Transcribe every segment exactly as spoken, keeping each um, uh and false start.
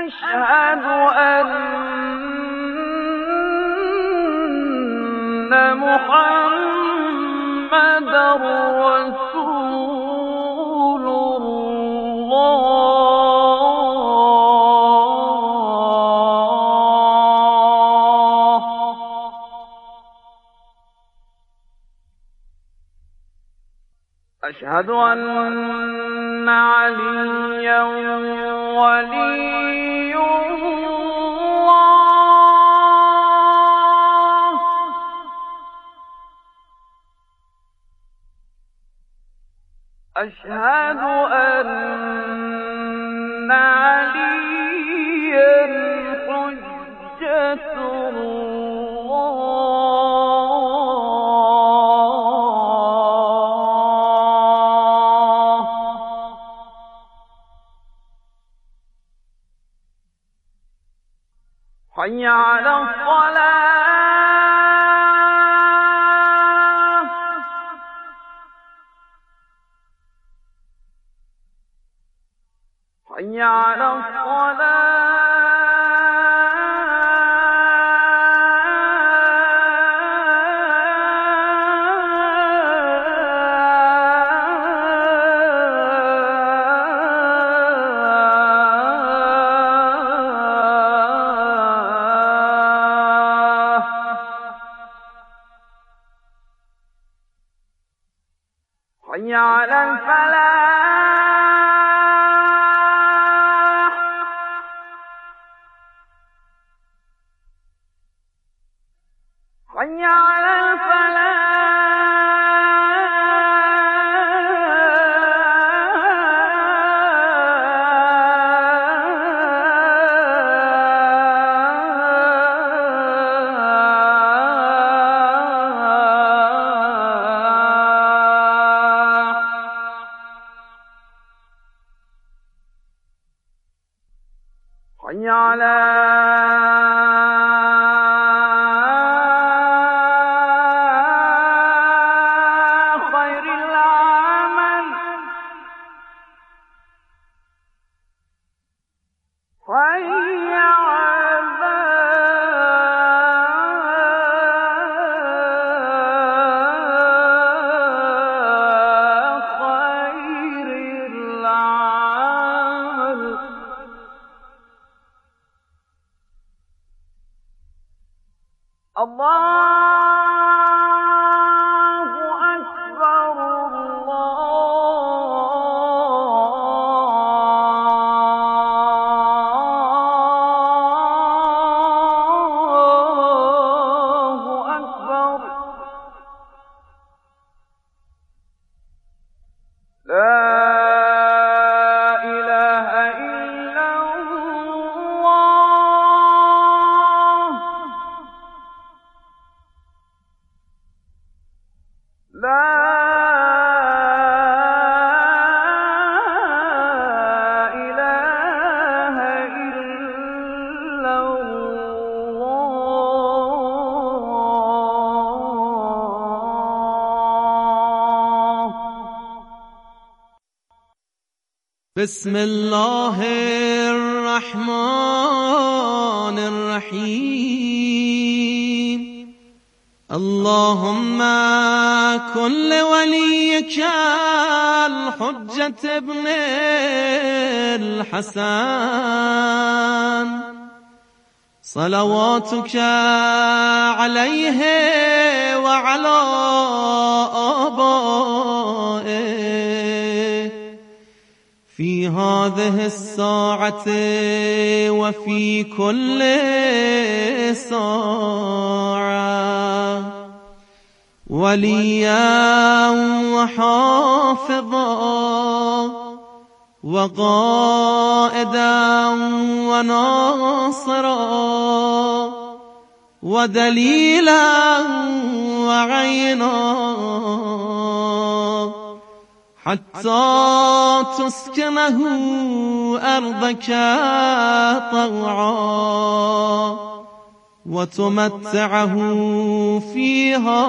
أشهد أن محمدًا رسول الله. أشهد أن عليا ولي الله. أشهد أن عليا حجة الله. حي على الصلاة. حي على الصلاة. حي على الفلاح. حي على حي على خير العمل. حي على خير العمل. الله أكبر الله أكبر. لا إله إلا الله. لا إله إلا الله. بسم الله الرحمن الرحيم. اللهم كن لوليك الحجة ابن الحسن صلواتك عليه وعلى آبائه في هذه الساعة وفي كل ساعة وليا وحافظا وقائدا وناصرا ودليلا وعينا حتى تسكنه أرضك طوعا وتمتعه فيها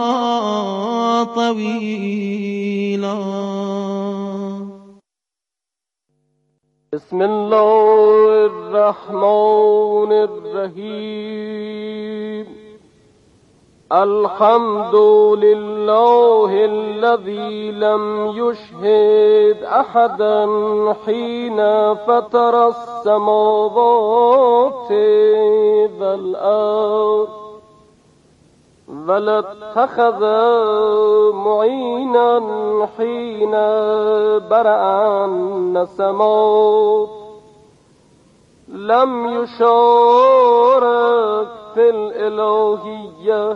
طويلا. بسم الله الرحمن الرحیم. الحمد لله الذي لم يشهد أحدا حين فطر السماوات والأرض ولا اتخذ معينا حين برأ النسمات. لم يشارك في الإلهية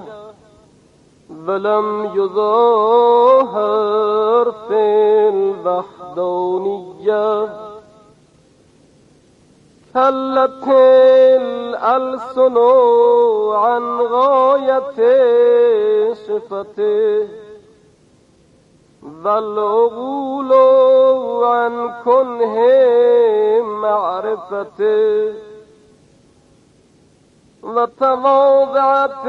ولم يظاهر في الوحدانية. كلت الألسن عن غاية صفته والعقول عن كنه معرفته. وتواضعت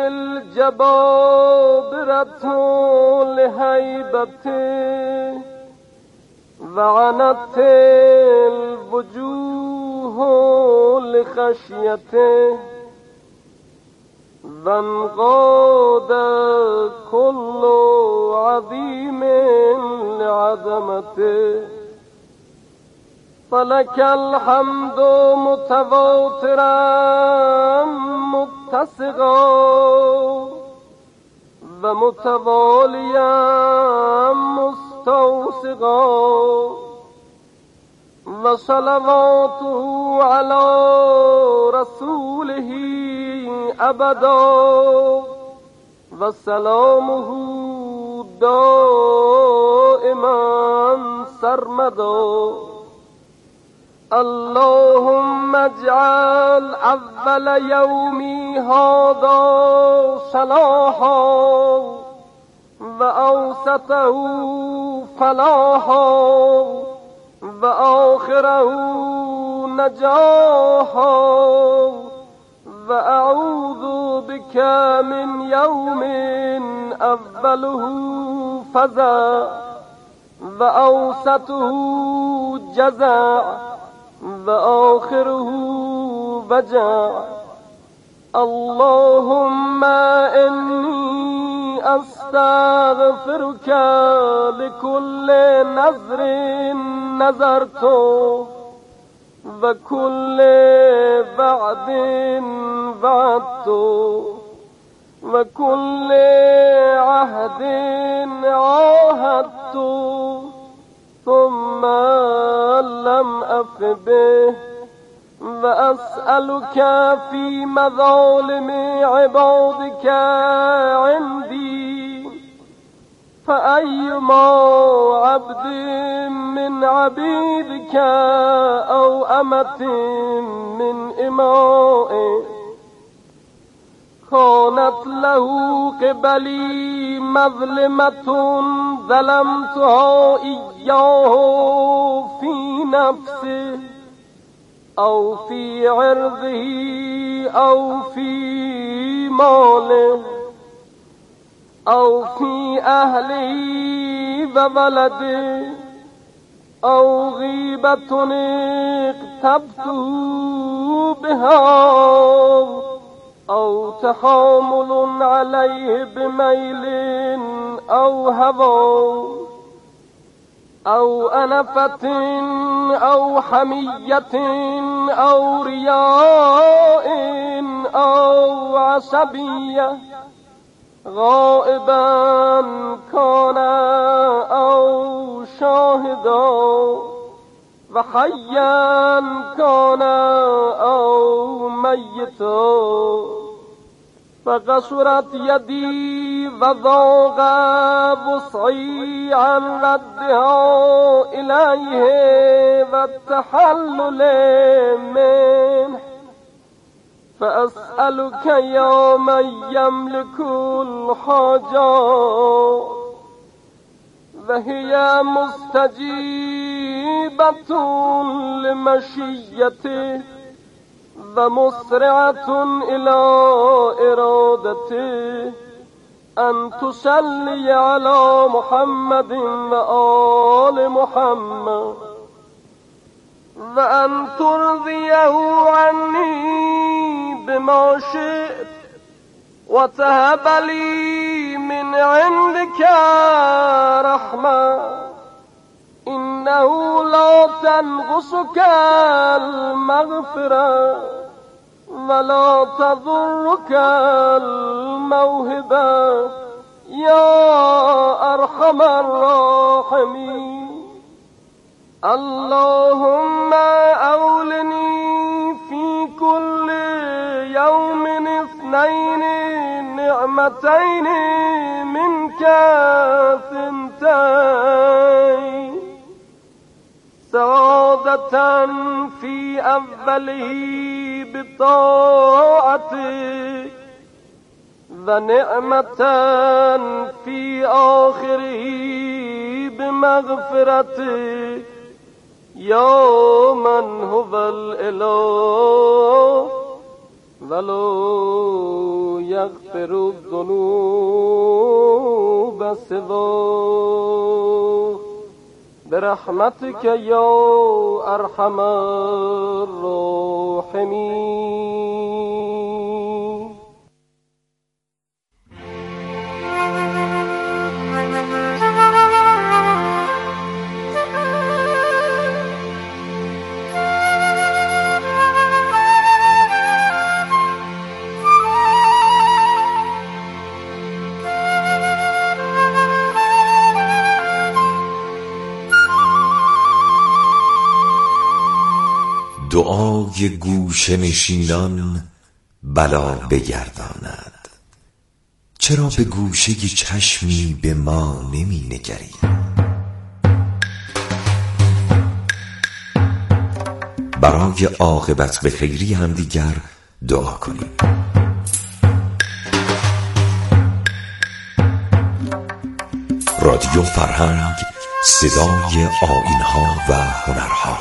الجبابرة لهيبته وعنت الوجوه لخشيته. وانقاد كل عظيم لعظمته. فلك الحمد متواترا متسقا ومتواليا مستوسقا. وصلواته على رسوله أبدا وسلامه دائما سرمدا. اللهم اجعل أول يومي هذا صلاحا وأوسطه فلاحا وآخره نجاحا. وأعوذ بك من يوم أوله فزع وأوسطه جزع وآخره وجع. اللهم إني أستغفرك لكل نذر نذرته وكل وعد وعدته وكل عهد عاهدته ثم لم أف به. وأسألك في مظالم عبادك عندي فأيما عبد من عبيدك أو أمة من إمائك كانت له قبلي مظلمة ظلمتها إياه في نفسه أو في عرضه أو في ماله أو في أهله وولده أو غيبة اغتبته بها أو تحامل عليه بميل أو هوى أو أنفة أو حمية أو رياء أو عصبية غائبا كان أو شاهدا وحيا كان أو ميتا. فقصرت يدي وضاق وسعي عن ردها إليه والتحلل منه. فأسألك يا من يملك الحاجات وهي مستجيبة لمشيته ومسرعة إلى إرادته أن تصلي على محمد وآل محمد و ان ترضیه عنی بما شئت و تهب لی من عندك رحمه انه لا تنقصك المغفره ولا تضرك الموهبه یا ارحم الراحمین. اللهم اولنی فی كل يوم اثنين نعمتين منك ثنتين سعادة في أوله بطاعتك ونعمة في آخره بمغفرتك یا من هو الاله ولو یغفر الذنوب سوا برحمتك یا ارحم الراحمین. دعای گوشه نشینان بلا بگرداند. چرا به گوشه چشمی به ما نمی نگری؟ برای عاقبت به خیری هم دیگر دعا کنیم. رادیو فرهنگ، صدای آیین‌ها و هنرها.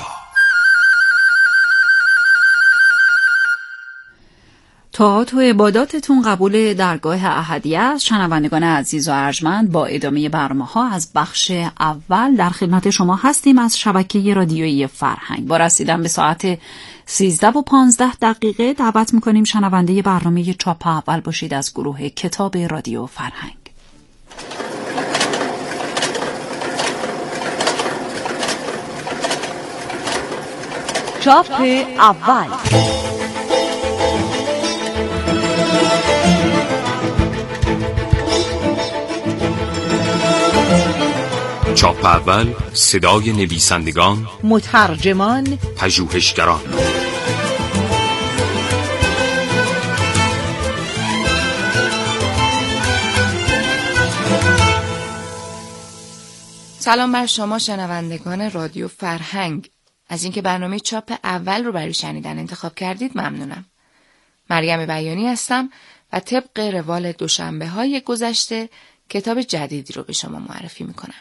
طاعات و عباداتتون قبول درگاه احدیه است. شنوندگان عزیز و ارجمند، با ادامه برنامه‌ها از بخش اول در خدمت شما هستیم از شبکه رادیویی فرهنگ. با رسیدن به ساعت سیزده و پانزده دقیقه دعوت می‌کنیم شنونده برنامه چاپ اول باشید از گروه کتاب رادیو فرهنگ. چاپ اول. چاپ اول، صدای نویسندگان، مترجمان، پژوهشگران. سلام بر شما شنوندگان رادیو فرهنگ. از اینکه برنامه چاپ اول رو برای شنیدن انتخاب کردید ممنونم. مریم بیانی هستم و طبق روال دوشنبه های گذشته کتاب جدیدی رو به شما معرفی میکنم.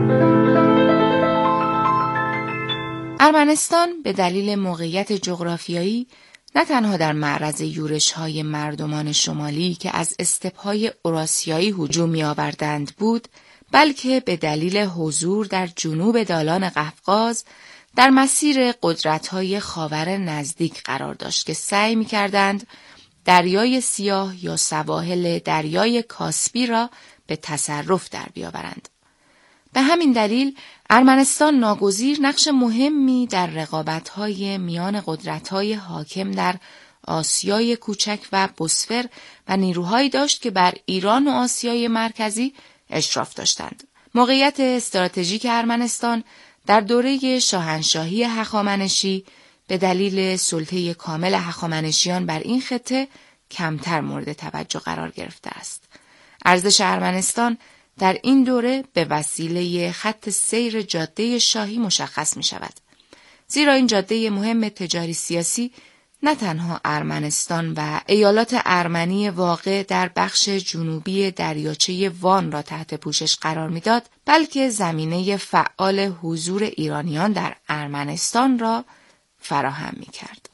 ارمنستان به دلیل موقعیت جغرافیایی نه تنها در معرض یورش‌های مردمان شمالی که از استپ‌های اوراسیایی هجوم می‌آوردند بود، بلکه به دلیل حضور در جنوب دالان قفقاز در مسیر قدرت‌های خاور نزدیک قرار داشت که سعی می‌کردند دریای سیاه یا سواحل دریای کاسپی را به تصرف در بیاورند. به همین دلیل ارمنستان ناگزیر نقش مهمی در رقابت‌های میان قدرت‌های حاکم در آسیای کوچک و بوسفر و نیروهایی داشت که بر ایران و آسیای مرکزی اشراف داشتند. موقعیت استراتژیک ارمنستان در دوره شاهنشاهی هخامنشی به دلیل سلطه کامل هخامنشیان بر این خطه کمتر مورد توجه قرار گرفته است. ارزش ارمنستان در این دوره به وسیله خط سیر جاده شاهی مشخص می شود. زیرا این جاده مهم تجاری سیاسی نه تنها ارمنستان و ایالات ارمنی واقع در بخش جنوبی دریاچه وان را تحت پوشش قرار میداد، بلکه زمینه فعال حضور ایرانیان در ارمنستان را فراهم می کرد.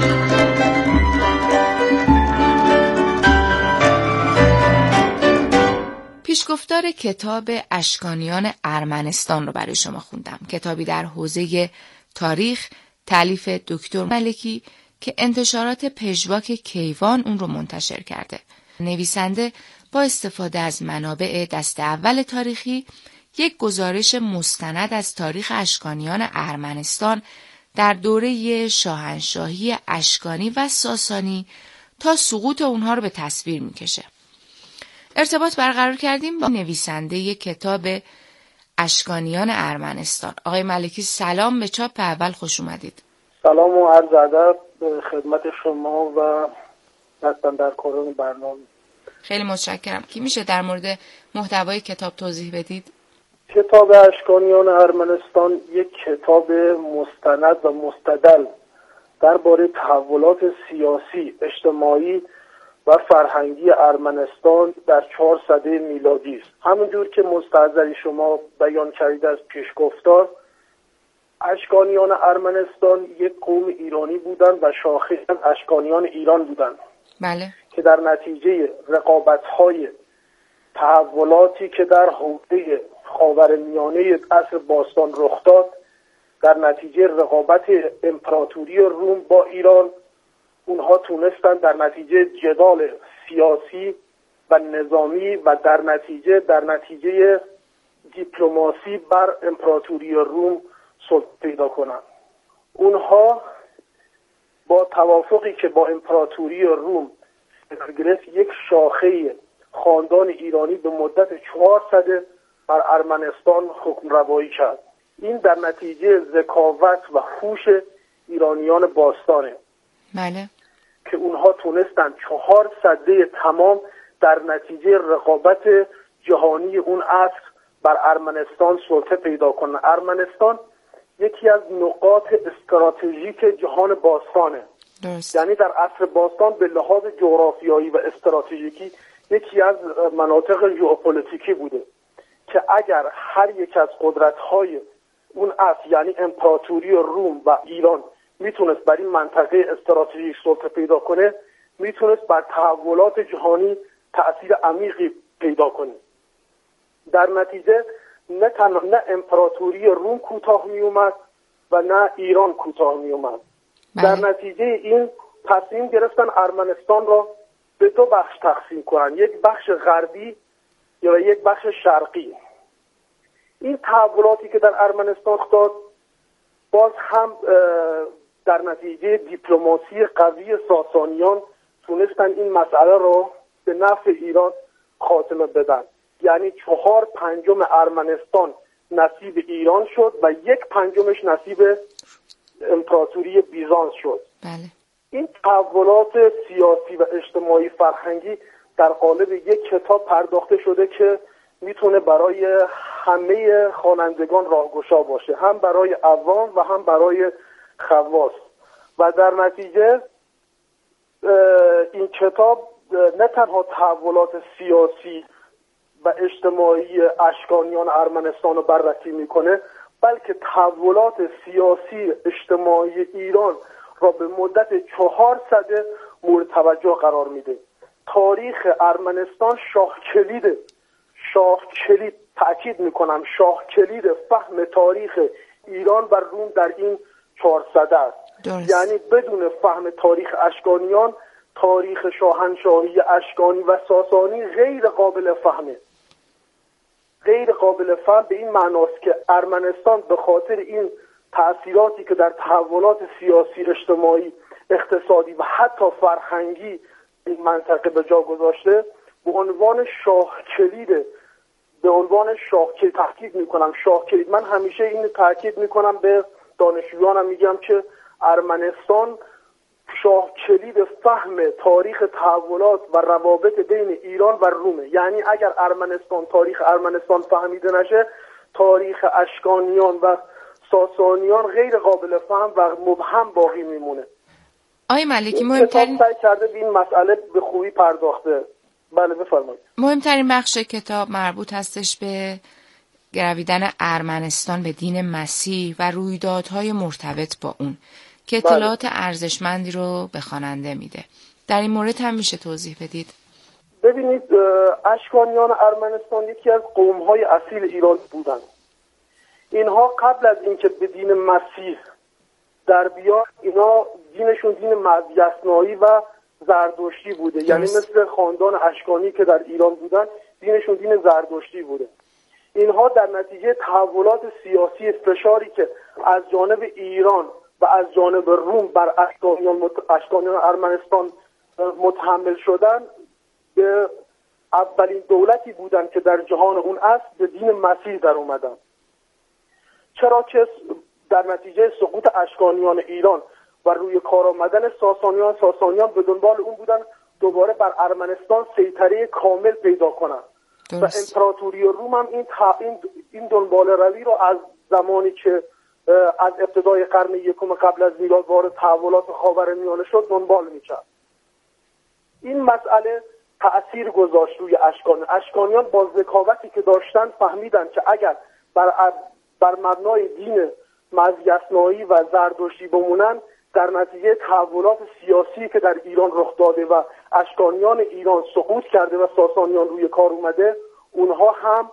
پیشگفتار کتاب اشکانیان ارمنستان رو برای شما خوندم. کتابی در حوزه تاریخ، تألیف دکتر ملکی که انتشارات پژواک کیوان اون رو منتشر کرده. نویسنده با استفاده از منابع دست اول تاریخی یک گزارش مستند از تاریخ اشکانیان ارمنستان در دوره شاهنشاهی اشکانی و ساسانی تا سقوط اونها رو به تصویر میکشه. ارتباط برقرار کردیم با نویسنده کتاب اشکانیان ارمنستان. آقای ملکی سلام، به چاپ اول خوش اومدید. سلام و عرض ادب به خدمت شما و دستاندرکاران برنامه. خیلی متشکرم. کی میشه در مورد محتوای کتاب توضیح بدید؟ کتاب اشکانیان ارمنستان یک کتاب مستند و مستدل درباره تحولات سیاسی، اجتماعی و فرهنگی ارمنستان در چهار سده میلادی است. همونجور که مستحضری شما بیان کردید از پیشگفتار، اشکانیان ارمنستان یک قوم ایرانی بودند و شاخص اشکانیان ایران بودند. بله. که در نتیجه رقابت‌های تحولاتی که در حوزه خاورمیانه عصر باستان رخ داد، در نتیجه رقابت امپراتوری روم با ایران، اونها تونستند در نتیجه جدال سیاسی و نظامی و در نتیجه در نتیجه دیپلماسی بر امپراتوری روم سلطه پیدا کنند. اونها با توافقی که با امپراتوری روم گرفت، یک شاخه خاندان ایرانی به مدت چهار سده بر ارمنستان حکم روایی کرد. این در نتیجه ذکاوت و هوش ایرانیان باستانه. بله. که اونها تونستن چهار سده تمام در نتیجه رقابت جهانی اون عصر بر ارمنستان سلطه پیدا کنن. ارمنستان یکی از نقاط استراتژیک جهان باستانه. درست. یعنی در عصر باستان به لحاظ جغرافیایی و استراتژیکی یکی از مناطق ژئوپلیتیکی بوده که اگر هر یک از قدرت‌های اون عصر، یعنی امپراتوری روم و ایران، میتونست بر این منطقه استراتژیک سلطه پیدا کنه، میتونست بر تحولات جهانی تأثیر عمیقی پیدا کنه. در نتیجه نه تنها نه امپراتوری روم کوتاه می اومد و نه ایران کوتاه می اومد. در نتیجه این تصمیم گرفتن ارمنستان را به دو بخش تقسیم کنن، یک بخش غربی یا یک بخش شرقی. این تحولاتی که در ارمنستان داد باز هم در نتیجه دیپلماسی قوی ساسانیان تونستن این مسئله رو به نفع ایران خاتمه بدن. یعنی چهار پنجم ارمنستان نصیب ایران شد و یک پنجمش نصیب امپراتوری بیزانس شد. بله. این تحولات سیاسی و اجتماعی فرهنگی در قالب یک کتاب پرداخته شده که میتونه برای همه خوانندگان راهگشا باشه، هم برای عوام و هم برای خواص. و در نتیجه این کتاب نه تنها تحولات سیاسی و اجتماعی اشکانیان ارمنستان رو بررسی میکنه، بلکه تحولات سیاسی اجتماعی ایران را به مدت چهار سده مورد توجه قرار میده. تاریخ ارمنستان شاه کلیده، شاه کلید، تأکید میکنم شاه کلید فهم تاریخ ایران و روم در این چهار سده است. درست. یعنی بدون فهم تاریخ اشکانیان، تاریخ شاهنشاهی اشکانی و ساسانی غیر قابل فهمه. غیر قابل فهم به این معناست که ارمنستان به خاطر این تأثیراتی که در تحولات سیاسی، اجتماعی، اقتصادی و حتی فرهنگی این منطقه به جا گذاشته، به عنوان شاه کلید، به عنوان شاه کلید تاکید میکنم شاه کلید. من همیشه این تاکید میکنم، به دانشجویانم میگم که ارمنستان شاه کلید فهم تاریخ تحولات و روابط بین ایران و رومه. یعنی اگر ارمنستان، تاریخ ارمنستان فهمیده نشه، تاریخ اشکانیان و ساسانیان غیر قابل فهم و مبهم باقی میمونه. آقای ملکی، مهمترین کتاب سعی کرده به این مسئله به خوبی پرداخته. بله بفرمایید. مهمترین بخش کتاب مربوط هستش به گرویدن ارمنستان به دین مسیح و رویدادهای مرتبط با اون که اطلاعات ارزشمندی رو به خواننده میده. در این مورد هم میشه توضیح بدید؟ ببینید، اشکانیان ارمنستان یکی از قوم‌های اصیل ایران بودند. اینها قبل از اینکه به دین مسیح در بیان اینا دینشون دین مذیسنایی و زردشتی بوده. یعنی مثل خاندان اشکانی که در ایران بودن دینشون دین زردشتی بوده. اینها در نتیجه تحولات سیاسی، فشاری که از جانب ایران و از جانب روم بر اشکانیان, مت... اشکانیان ارمنستان متحمل شدن، به اولین دولتی بودن که در جهان اون است به دین مسیح در اومدن. چرا که در نتیجه سقوط اشکانیان ایران و روی کار آمدن ساسانیان ساسانیان به دنبال اون بودن دوباره بر ارمنستان سیطره کامل پیدا کنن. و امپراتوری روم هم این, این, این دنبال روی رو از زمانی که از ابتدای قرن یکم قبل از میلاد وارد تحولات خاورمیانه شد دنبال میکرد. این مسئله تأثیر گذاشت روی اشکانیان. اشکانیان با ذکاوتی که داشتن فهمیدن که اگر بر, بر مبنای دین مذیسنایی و زردشتی بمونن، در نتیجه تحولات سیاسی که در ایران رخ داده و اشکانیان ایران سقوط کرده و ساسانیان روی کار اومده، اونها هم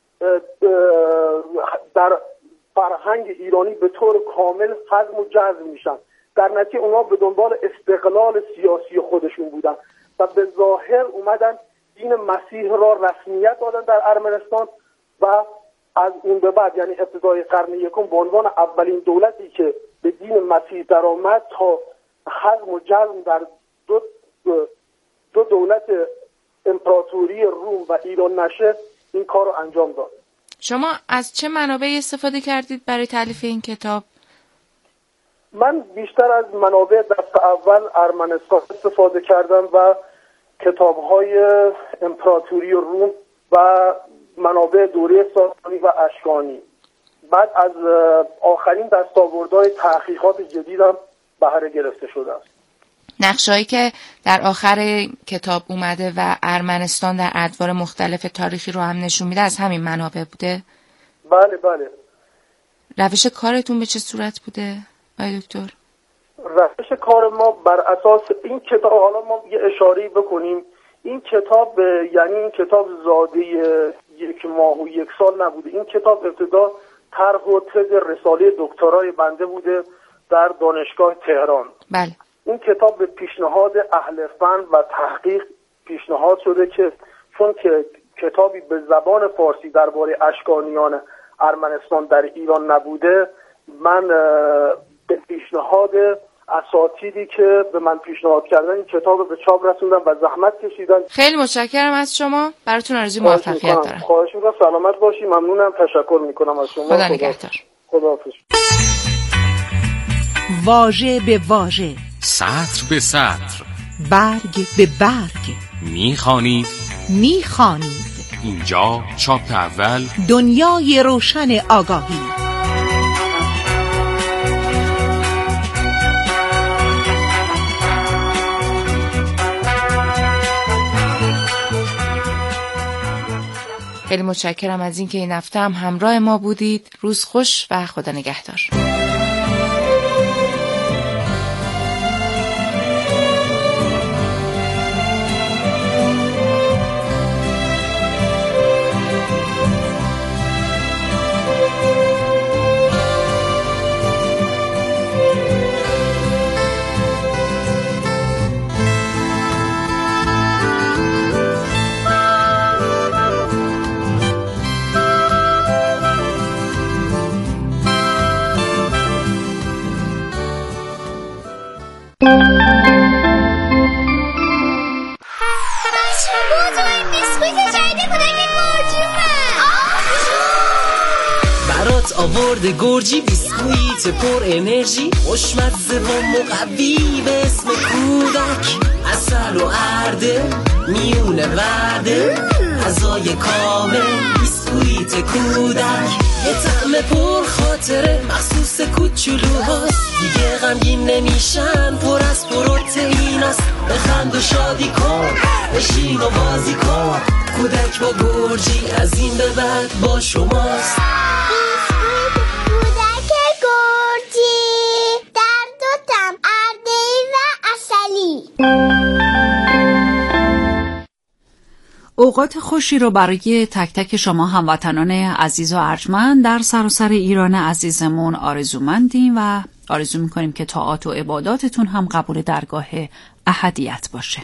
در فرهنگ ایرانی به طور کامل هضم و جذب میشن. در نتیجه اونها به دنبال استقلال سیاسی خودشون بودن و به ظاهر اومدن دین مسیح را رسمیت دادن در ارمنستان و از اون به بعد، یعنی ابتدای قرن یکم، به عنوان اولین دولتی که به دین مسیح درآمد تا هضم و جذب در دو دو دولت امپراتوری روم و ایران نشه، این کار رو انجام داد. شما از چه منابعی استفاده کردید برای تالیف این کتاب؟ من بیشتر از منابع دست اول ارمنستان استفاده کردم و کتاب‌های امپراتوری روم و منابع دوره ساسانی و اشکانی. بعد از آخرین دستاوردهای تحقیقات جدیدم بهره گرفته شده است. نقشه‌ای که در آخر کتاب اومده و ارمنستان در ادوار مختلف تاریخی رو هم نشون میده از همین منابع بوده؟ بله بله. روش کارتون به چه صورت بوده آقای دکتر؟ روش کار ما بر اساس این کتاب، حالا ما یه اشاره‌ای بکنیم، این کتاب یعنی این کتاب زاده یک ماه و یک سال نبوده. این کتاب ابتدا طرح و تز رساله دکترای بنده بوده در دانشگاه تهران. بله. این کتاب به پیشنهاد اهل فن و تحقیق پیشنهاد شده که چون که کتابی به زبان فارسی درباره اشکانیان ارمنستان در ایران نبوده، من به پیشنهاد اساتیدی که به من پیشنهاد کردن این کتاب به چاپ رسوندم و زحمت کشیدن. خیلی متشکرم از شما. براتون آرزوی موفقیت دارم. خواهش می‌کنم. سلامت باشی. ممنونم. تشکر می‌کنم از شما. خدا نگهدار. خداحافظ. واژه به واژه، سطر به سطر، برگ به برگ میخوانید میخوانید اینجا چاپ اول، دنیای روشن آگاهی. خیلی متشکرم از اینکه این هفته هم همراه ما بودید. روز خوش و خدا نگهدار. آورده گرجی بیسکویت پر انرژی، خوشمزه و مقوی به اسم کودک، عسل و ارده میونه ورده، غذای کامل بیسکویت کودک، یه طعم پر خاطره مخصوص کوچولوهاست، دیگه غمگین نمیشن، پر از پروتئیناست، بخند و شادی کن، بشین و بازی کن، کودک با گرجی از این به بعد با شماست. اوقات خوشی رو برای تک تک شما هموطنان عزیز و ارجمند در سراسر ایران عزیزمون آرزومندیم و آرزو میکنیم که طاعات و عباداتتون هم قبول درگاه احدیت باشه.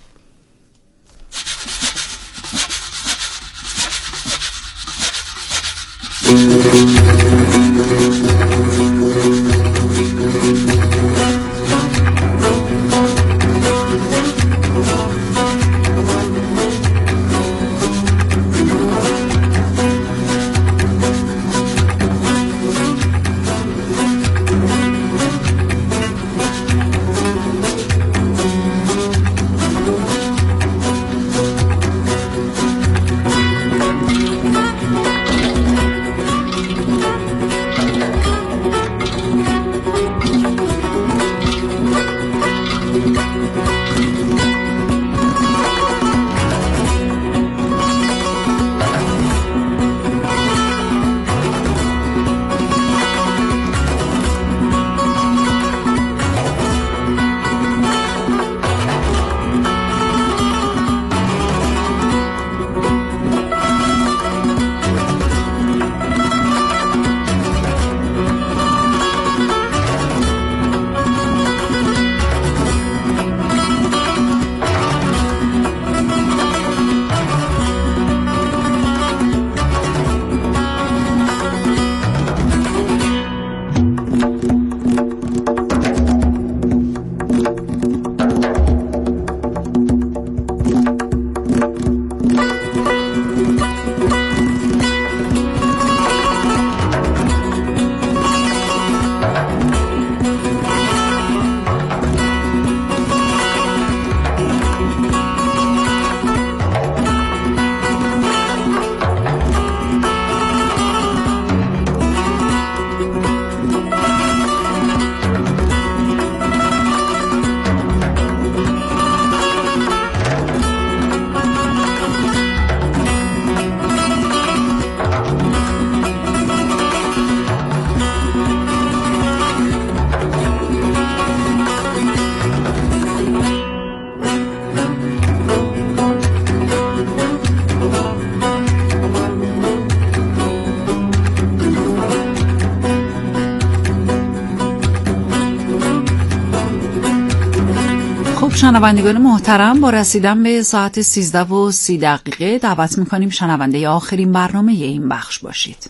شنوندگان محترم، با رسیدن به ساعت سیزده و سی دقیقه دعوت میکنیم شنونده آخرین برنامه این بخش باشید.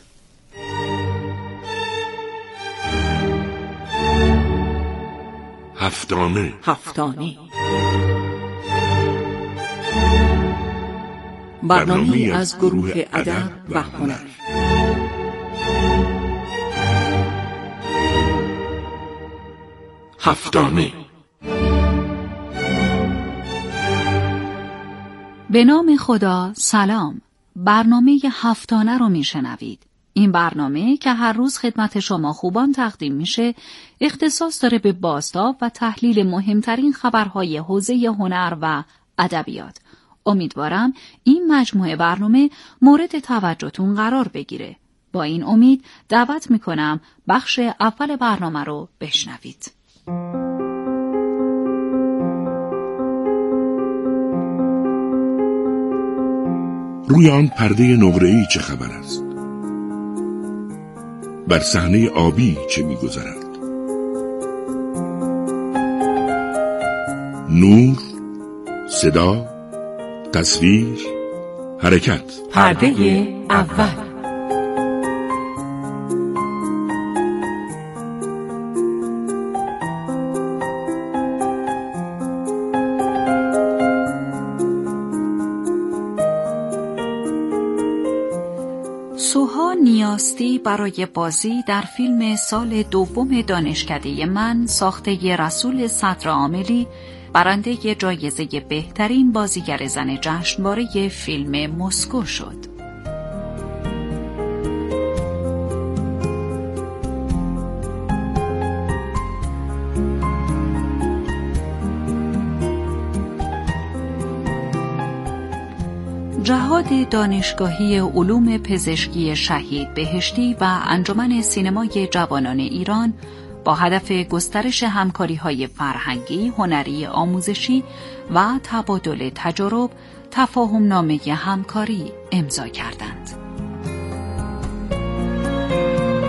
هفتانه هفتانه برنامه از گروه ادب و هنر. هفتانه. به نام خدا، سلام. برنامه هفتانه رو میشنوید. این برنامه که هر روز خدمت شما خوبان تقدیم میشه، اختصاص داره به بازتاب و تحلیل مهمترین خبرهای حوزه هنر و ادبیات. امیدوارم این مجموعه برنامه مورد توجهتون قرار بگیره. با این امید دعوت میکنم بخش اول برنامه رو بشنوید. روی آن پرده نقره‌ای چه خبر است؟ بر صحنه آبی چه می‌گذرد؟ نور، صدا، تصویر، حرکت. پرده اول. سوها نیاستی برای بازی در فیلم سال دوم دانشکده من ساخته رسول صدرعاملی برنده جایزه بهترین بازیگر زن جشنواره فیلم مسکو شد. جهاد دانشگاهی علوم پزشکی شهید بهشتی و انجمن سینمای جوانان ایران با هدف گسترش همکاری‌های فرهنگی، هنری، آموزشی و تبادل تجارب تفاهم‌نامه همکاری امضا کردند.